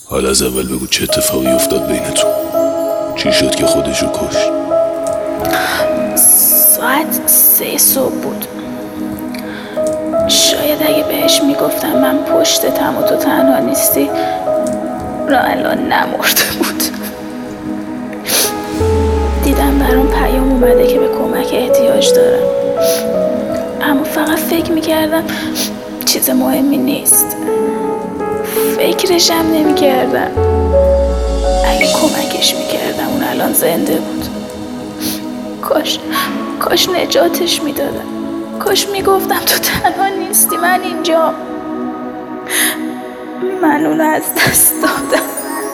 حالا از اول بگو چه اتفاقی افتاد بینتون؟ چی شد که خودشو کشت؟ ساعت 3 صبح بود. شاید اگه بهش میگفتم من پشتتم و تو تنها نیستی را الان نمرده بود. دیدم برام پیام اومده که به کمک احتیاج دارم، اما فقط فکر میکردم چیز مهمی نیست. فکرشم نمیکردم اگه کمکش میکردم اون الان زنده بود. کاش نجاتش میدادم. کاش میگفتم تو تنها نیستی، من اینجا. من اونو از دست دادم.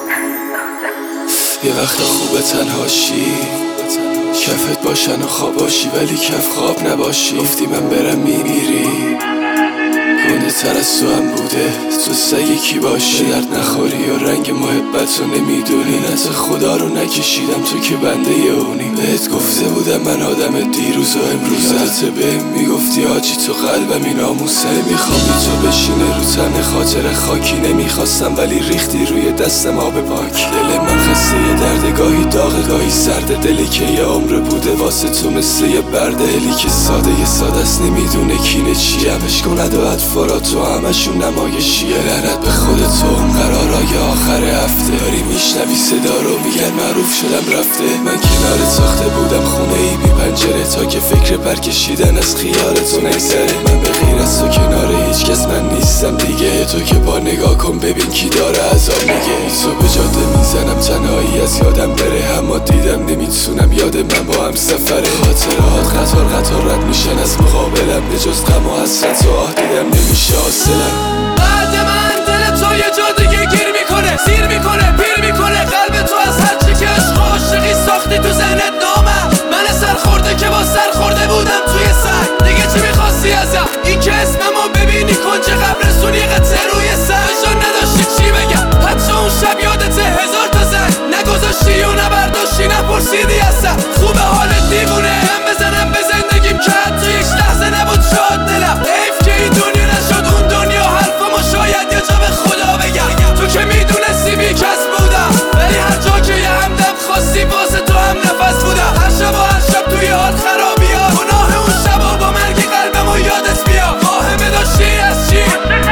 یه وقت خوبه تنهاشی، کفت باشن و خواباشی ولی کف خواب نباشی. گفتی من برم میمیری، گنده تر از تو هم بوده تو سگ کی باشی. درد نخوری و رنگ محبت رو نمیدونی، نت خدا رو نکشیدم تو که بنده اونی. بهت گفته بودم من آدم دیروز و امروز، یادت بهم میگفتی آجی تو قلبمی ناموسه. میخوام تو بشینه رو تن خاطر خاکی، نمیخواستم ولی ریختی روی دستم آب پاک. دل من خسته یه درد، گاهی داغ گاهی سرده. دلی که یه عمر بوده واسه تو مثل یه برده. هلی که ساده است نمیدونه کینه چیه، همش کند و اطفارا تو همشون نمایشیه. لعنت به خودت و اون قرارای آخر هفته، داری میشنوی صدا رو میگن معروف شدم رفته. من کنار ساخته بودم خونه ای بی پنجره، تا که فکر برکشیدن از خیالتو نگذره. من به غیر از تو کنار هیچ کس من نیستم دیگه. تو که با نگاه کن ببین کی داره عذاب میگه. تو به جاده میزنم تنهایی از یادم بره، اما دیدم نمیتونم یاد من با هم سفره. خاطرات قطار رد میشن از مقابلم، به جز غم و حسرت و آه دیدم نمیشه حاصلم. بعد من دل تو یه جا دیگه گیر میکنه، سیر میکنه، پیر میکنه. قلب تو از هرچی که عشق و عاشقی ساختی تو ذهنت نامم. من سرخورده که با سرخورده بودم توی سر. دیگه چی میخواستی ازم؟ این که اسممو ببینی کنج قبرستونی قطعه روی سر. جان نداشتی چی بگم، حتی اون شب یادته 1000 تا زنگ نگذاشتی و نبرداشتی نپرسیدی اصلا خوبه حالت دیوونه. هم بزنم به زندگیم که حتی یک لحظه نبود شاد دلم. حیف که این دنیا نشد اون دنیا، حرفمو شاید یه جا به خدا بگم. تو که میدونستی بیکس بودم، ولی هر جا که یه همدم خواستی واسه تو هم نفس بودم. هر شب توی حال خرابی ها، گناه اون شبا با مرگی قلبمو یادت بیا. واهمه داشتی از چی؟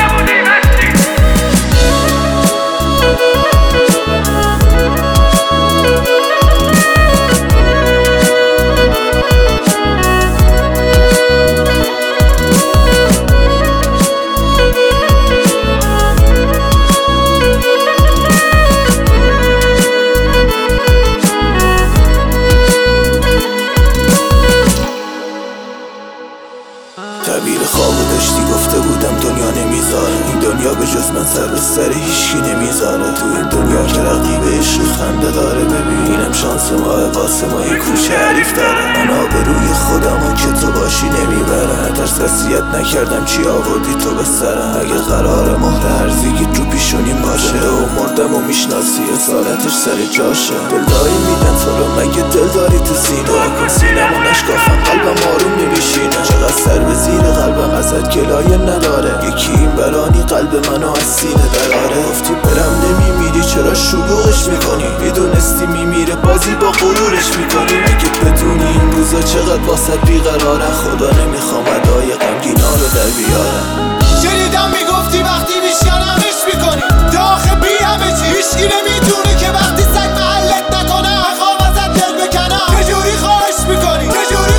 تعبیر خوابو داشتی گفته بودم دنیا نمیذاره. این دنیا به جز من سر به سر هیچکی نمیذاره. تو این دنیا که رقیب عشق خنده داره، ببینم شانس ماه واسه ما یه کوچه حریف داره. من آبروی خودمو که تو باشی نمیبره، نترس وصیت نکردم چی آوردی تو به سرم. اگه قرار مهر هرزگی رو پیشونیم باشه و مردم و میشناسی اصالتش سر جاشه. دلداری میدن تو رو مگه دل داری تو سینه؟ کن سینمو نشکافم قلبم آروم نمیشینه. چقدر سر به زیر قلبم ازت گلایه نداره، یکی این برانی قلب منو از سینه دراره. گفتی برم نمیمیری چرا شلوغش میکنی؟ میدونستی میمیره بازی با غرورش میکنی. اگه بدونی این روزا چقدر واسط بیقراره، خدا نمیخوام ادای غمگینا رو در بیارم. شنیدم میگفتی وقتی میشکنمش میکنی داخل بی همه چی. هیچکی نمیدونه که وقتی سگ محلت نکنه میخوام ازت دل بکنم. چجوری خواهش میکنی؟ چجوری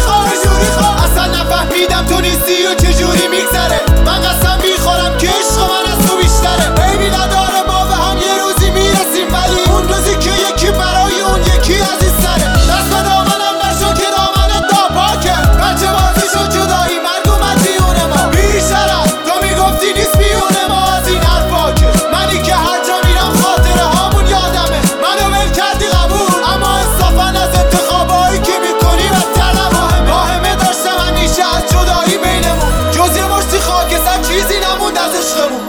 اصلا نفهمیدم تو نیستی و چجوری میگذره. من قسم میخورم که عشق من از تو بیشتره. عیبی نداره ما به هم یه روزی میرسیم، ولی اون روزی که یکی برای اون یکی عزیزتره. دست به دامنم نشو که دامنت ناپاکه. بچه بازی شد جدایی مرگ و مدیون ما. بیشترم تو میگفتی نیست بیون ما از این حرفاکه. منی که هر جا میرم خاطره هامون یادمه. منو ول کردی قبول، اما انصافا از انتخابایی که میکنی بدتر نماهمه. واهمه داشتم همیشه از جدایی بینمون، جز یه مشتی خاکستر چیزی نموند از عشقمون.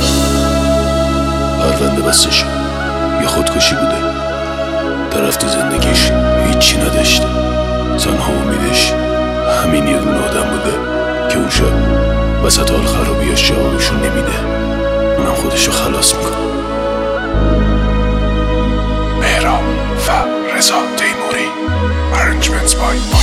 پرونده بسته شد، یه خودکشی بوده. طرف تو زندگیش هیچی نداشته، تنها امیدش همین یه دونه آدم بوده که اون شب وسط حال خرابیاش جوابشون نمیده، اونم خودشو خلاص میکنه. Arrangements by